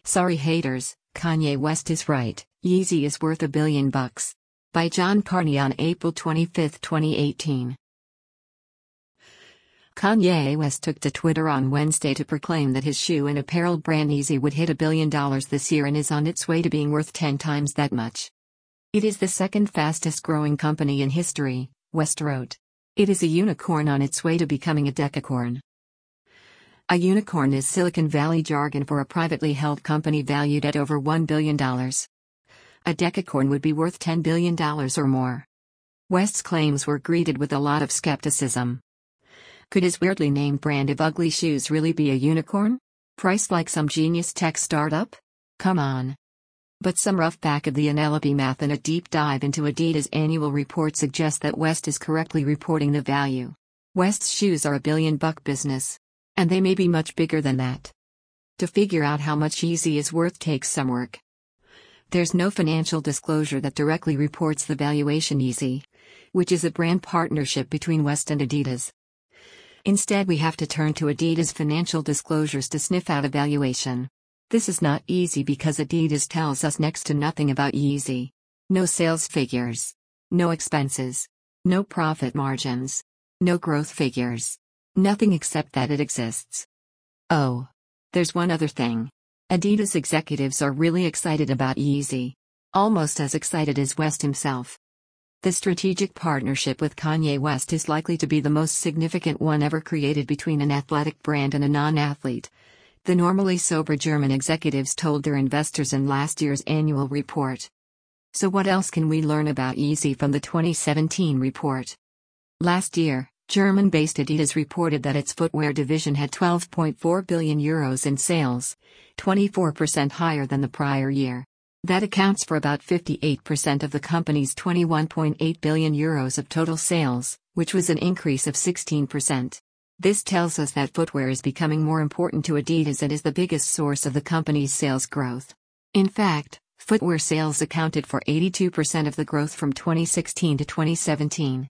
Sorry haters, Kanye West is right, Yeezy is worth $1 billion. By John Carney on April 25, 2018. Kanye West took to Twitter on Wednesday to proclaim that his shoe and apparel brand Yeezy would hit $1 billion this year and is on its way to being worth 10 times that much. It is the second fastest growing company in history, West wrote. It is a unicorn on its way to becoming a decacorn. A unicorn is Silicon Valley jargon for a privately held company valued at over $1 billion. A decacorn would be worth $10 billion or more. West's claims were greeted with a lot of skepticism. Could his weirdly named brand of ugly shoes really be a unicorn? Priced like some genius tech startup? Come on. But some rough back of the envelope math and a deep dive into Adidas' annual report suggest that West is correctly reporting the value. West's shoes are $1 billion business. And they may be much bigger than that. To figure out how much Yeezy is worth takes some work. There's no financial disclosure that directly reports the valuation Yeezy, which is a brand partnership between West and Adidas. Instead, we have to turn to Adidas' financial disclosures to sniff out a valuation. This is not easy because Adidas tells us next to nothing about Yeezy. No sales figures. No expenses. No profit margins. No growth figures. Nothing except that it exists. Oh. There's one other thing. Adidas executives are really excited about Yeezy. Almost as excited as West himself. The strategic partnership with Kanye West is likely to be the most significant one ever created between an athletic brand and a non-athlete, the normally sober German executives told their investors in last year's annual report. So what else can we learn about Yeezy from the 2017 report? Last year, German-based Adidas reported that its footwear division had €12.4 billion in sales, 24% higher than the prior year. That accounts for about 58% of the company's €21.8 billion of total sales, which was an increase of 16%. This tells us that footwear is becoming more important to Adidas and is the biggest source of the company's sales growth. In fact, footwear sales accounted for 82% of the growth from 2016 to 2017.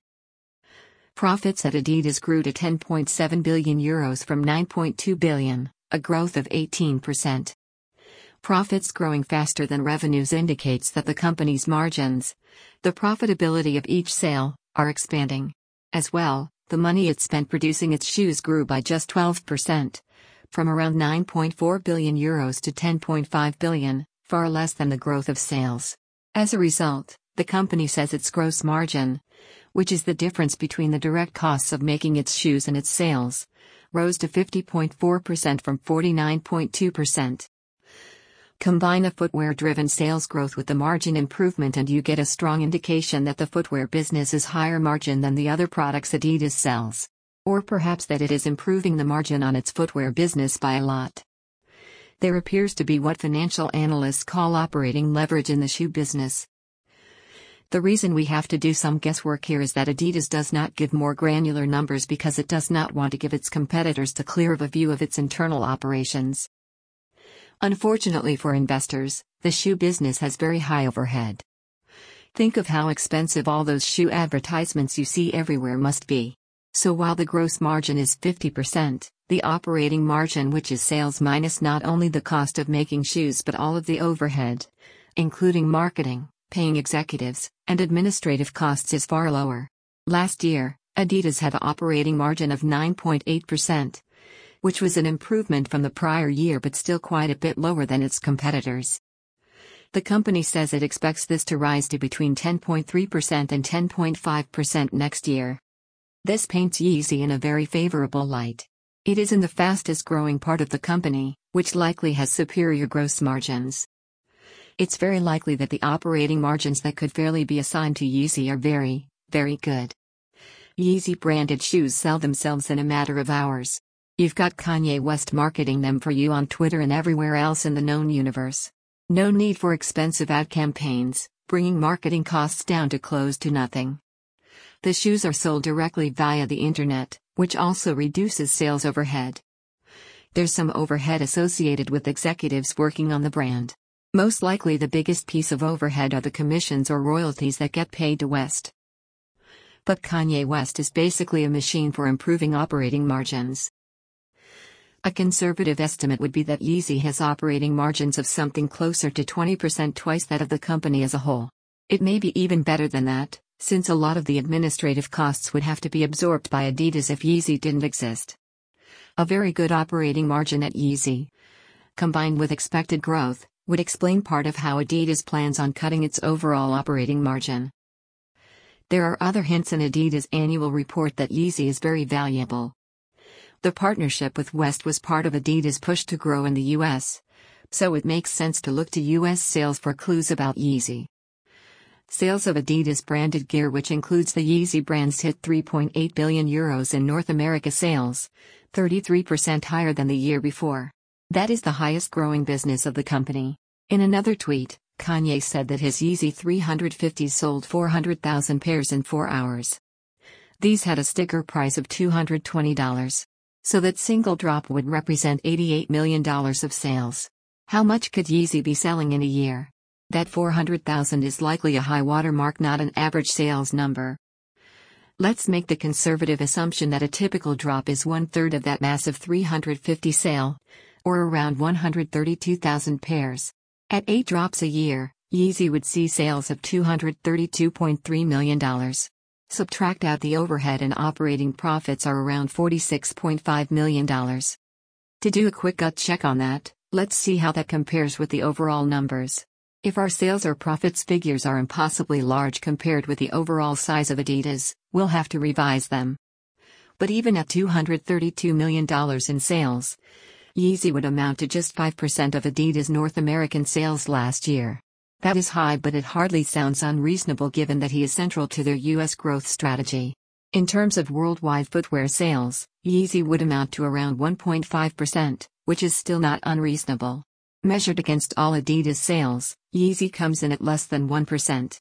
Profits at Adidas grew to €10.7 billion from €9.2 billion, a growth of 18%. Profits growing faster than revenues indicates that the company's margins, the profitability of each sale, are expanding. As well, the money it spent producing its shoes grew by just 12%, from around €9.4 billion to €10.5 billion, far less than the growth of sales. As a result, the company says its gross margin, which is the difference between the direct costs of making its shoes and its sales, rose to 50.4% from 49.2%. Combine the footwear-driven sales growth with the margin improvement and you get a strong indication that the footwear business is higher margin than the other products Adidas sells. Or perhaps that it is improving the margin on its footwear business by a lot. There appears to be what financial analysts call operating leverage in the shoe business. The reason we have to do some guesswork here is that Adidas does not give more granular numbers because it does not want to give its competitors too clear of a view of its internal operations. Unfortunately for investors, the shoe business has very high overhead. Think of how expensive all those shoe advertisements you see everywhere must be. So while the gross margin is 50%, the operating margin, which is sales minus not only the cost of making shoes but all of the overhead, including marketing, paying executives, and administrative costs, is far lower. Last year, Adidas had an operating margin of 9.8%, which was an improvement from the prior year but still quite a bit lower than its competitors. The company says it expects this to rise to between 10.3% and 10.5% next year. This paints Yeezy in a very favorable light. It is in the fastest growing part of the company, which likely has superior gross margins. It's very likely that the operating margins that could fairly be assigned to Yeezy are very, very good. Yeezy branded shoes sell themselves in a matter of hours. You've got Kanye West marketing them for you on Twitter and everywhere else in the known universe. No need for expensive ad campaigns, bringing marketing costs down to close to nothing. The shoes are sold directly via the internet, which also reduces sales overhead. There's some overhead associated with executives working on the brand. Most likely the biggest piece of overhead are the commissions or royalties that get paid to West. But Kanye West is basically a machine for improving operating margins. A conservative estimate would be that Yeezy has operating margins of something closer to 20%, twice that of the company as a whole. It may be even better than that, since a lot of the administrative costs would have to be absorbed by Adidas if Yeezy didn't exist. A very good operating margin at Yeezy, combined with expected growth, would explain part of how Adidas plans on cutting its overall operating margin. There are other hints in Adidas' annual report that Yeezy is very valuable. The partnership with West was part of Adidas' push to grow in the US, so it makes sense to look to US sales for clues about Yeezy. Sales of Adidas branded gear, which includes the Yeezy brands, hit €3.8 billion in North America sales, 33% higher than the year before. That is the highest growing business of the company. In another tweet, Kanye said that his Yeezy 350s sold 400,000 pairs in 4 hours. These had a sticker price of $220. So that single drop would represent $88 million of sales. How much could Yeezy be selling in a year? That 400,000 is likely a high watermark, not an average sales number. Let's make the conservative assumption that a typical drop is 1/3 of that massive 350 sale, or around 132,000 pairs. At 8 drops a year, Yeezy would see sales of $232.3 million. Subtract out the overhead and operating profits are around $46.5 million. To do a quick gut check on that, let's see how that compares with the overall numbers. If our sales or profits figures are impossibly large compared with the overall size of Adidas, we'll have to revise them. But even at $232 million in sales, Yeezy would amount to just 5% of Adidas' North American sales last year. That is high, but it hardly sounds unreasonable given that he is central to their US growth strategy. In terms of worldwide footwear sales, Yeezy would amount to around 1.5%, which is still not unreasonable. Measured against all Adidas sales, Yeezy comes in at less than 1%.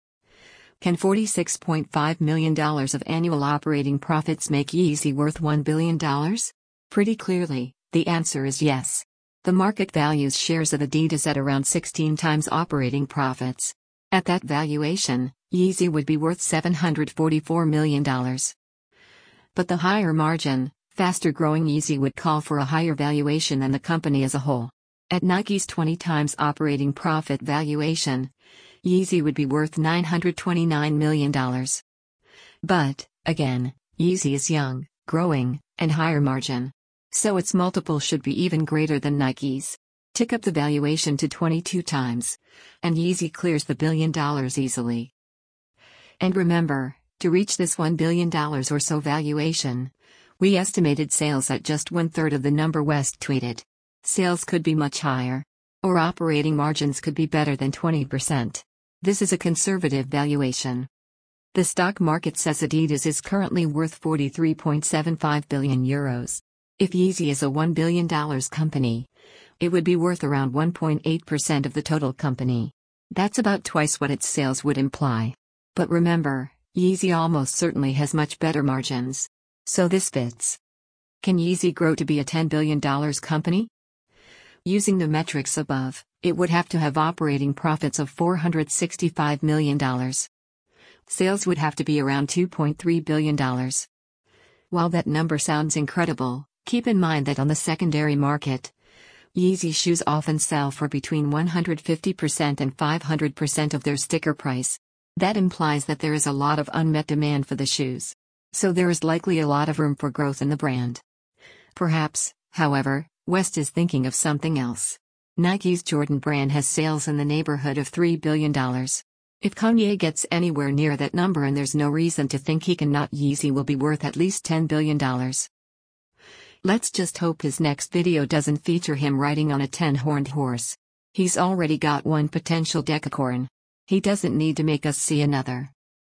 Can $46.5 million of annual operating profits make Yeezy worth $1 billion? Pretty clearly, the answer is yes. The market values shares of Adidas at around 16 times operating profits. At that valuation, Yeezy would be worth $744 million. But the higher margin, faster growing Yeezy would call for a higher valuation than the company as a whole. At Nike's 20 times operating profit valuation, Yeezy would be worth $929 million. But, again, Yeezy is young, growing, and higher margin. So its multiple should be even greater than Nike's. Tick up the valuation to 22 times, and Yeezy clears the $1 billion easily. And remember, to reach this $1 billion or so valuation, we estimated sales at just 1/3 of the number West tweeted. Sales could be much higher. Or operating margins could be better than 20%. This is a conservative valuation. The stock market says Adidas is currently worth €43.75 billion. If Yeezy is a $1 billion company, it would be worth around 1.8% of the total company. That's about twice what its sales would imply. But remember, Yeezy almost certainly has much better margins. So this fits. Can Yeezy grow to be a $10 billion company? Using the metrics above, it would have to have operating profits of $465 million. Sales would have to be around $2.3 billion. While that number sounds incredible, keep in mind that on the secondary market, Yeezy shoes often sell for between 150% and 500% of their sticker price. That implies that there is a lot of unmet demand for the shoes. So there is likely a lot of room for growth in the brand. Perhaps, however, West is thinking of something else. Nike's Jordan brand has sales in the neighborhood of $3 billion. If Kanye gets anywhere near that number, and there's no reason to think he cannot, Yeezy will be worth at least $10 billion. Let's just hope his next video doesn't feature him riding on a 10-horned horse. He's already got one potential decacorn. He doesn't need to make us see another.